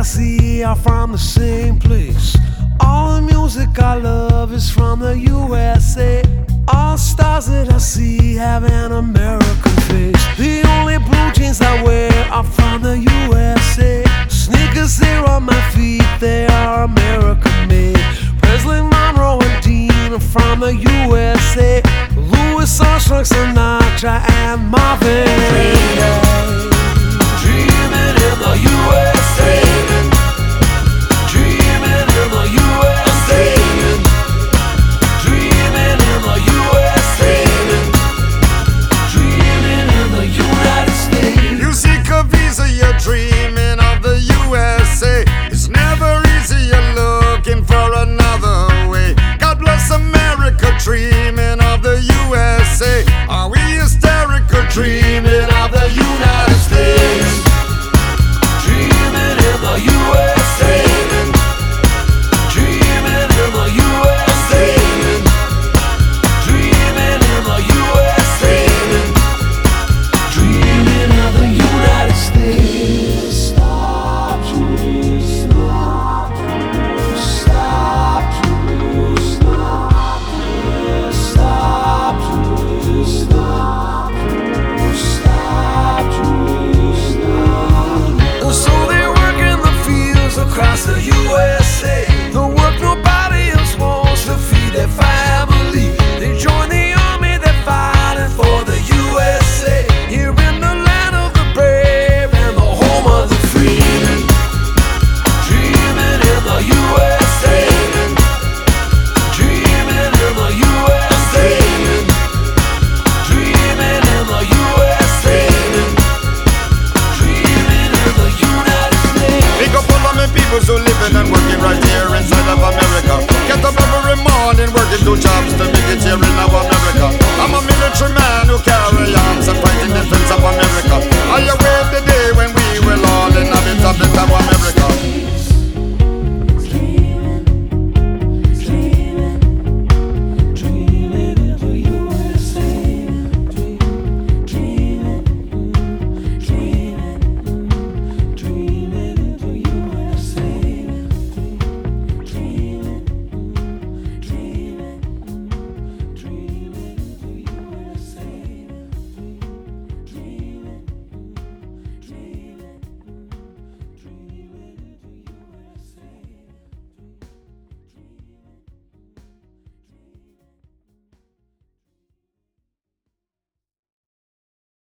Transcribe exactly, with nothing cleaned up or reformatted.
I see are from the same place. All the music I love is from the U S A. All stars that I see have an American face. The only blue jeans I wear are from the U S A. Sneakers there on my feet, they are American made. Presley, Monroe and Dean are from the U S A. Louis Armstrong, Sinatra and Marvin Gaye. Dreaming in the U S A. Dreaming in the U S A. Dreaming in the U S A. Dreaming in the United States. You seek a visa, you're dreaming of the U S A. It's never easy, you're looking for another way. God bless America, dreaming of the U S A. Are we hysterical, dreaming of the United States? Dreaming in the U S A. Dreaming in the U S A. Dreaming in the U S A. Dreaming of the United States. Stop, dreams, stop, dreams, stop, dreams, stop, dreams, stop, dreams, stop, dreams, stop, dreams, stop. So they work in the fields across the U S A. The work nobody else wants to feed their family. They join the army, they're fighting for the U S A. Here in the land of the brave and the home of the free. Dreaming in the U S A. Dreaming in the U S A. Dreaming in the U S A. Dreaming in the United States. Big up all of my people who living and working right here inside of America. Get up every morning working two jobs to make it here in our America. I'm a military man who carry arms and fight in defense of America. I await the day when we will all inhabit a better America.